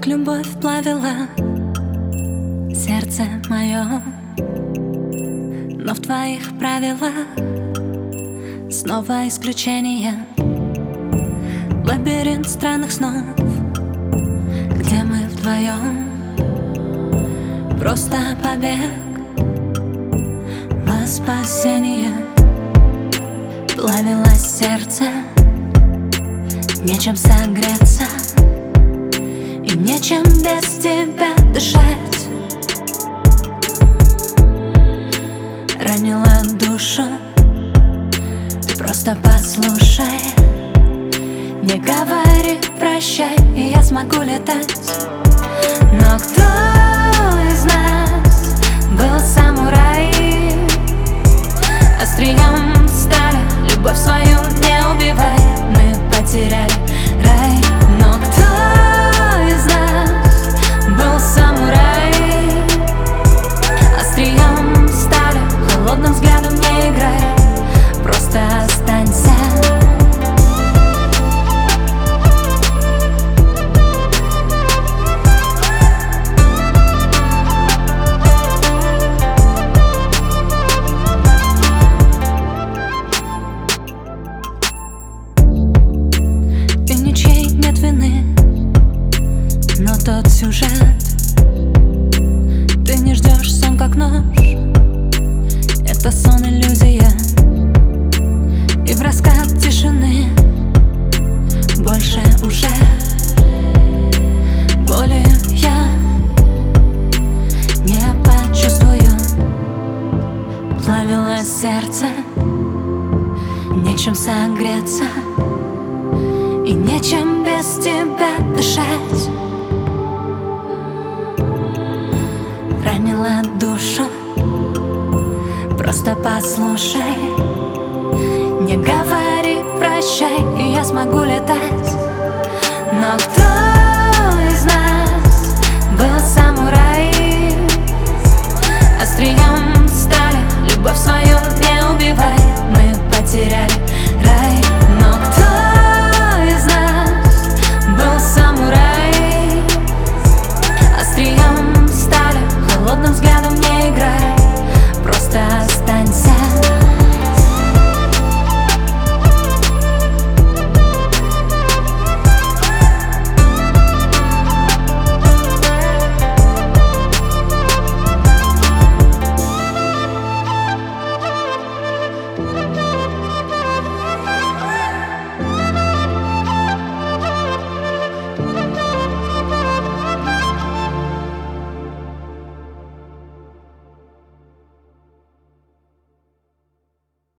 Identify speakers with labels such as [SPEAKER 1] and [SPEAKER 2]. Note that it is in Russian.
[SPEAKER 1] Как любовь плавила сердце мое, но в твоих правилах снова исключение. Лабиринт странных снов, где мы вдвоем, просто побег во спасение. Плавилось сердце, нечем согреться и нечем без тебя дышать. Ранила душу, ты просто послушай. Не говори прощай, и я смогу летать. Но кто из нас был самурай? Острием стали, любовь свою не убивай. Мы потеряли рай. Но кто из нас был самурай? Острием стали, холодным взглядом не играй. Просто останься. Нет вины, но тот сюжет. Ты не ждешь сон как нож, это сон иллюзия. И в раскат тишины больше уже боли я не почувствую. Плавилось сердце, нечем согреться и нечем без тебя дышать. Ранила душу, просто послушай. Не говори прощай, и я смогу летать. Но кто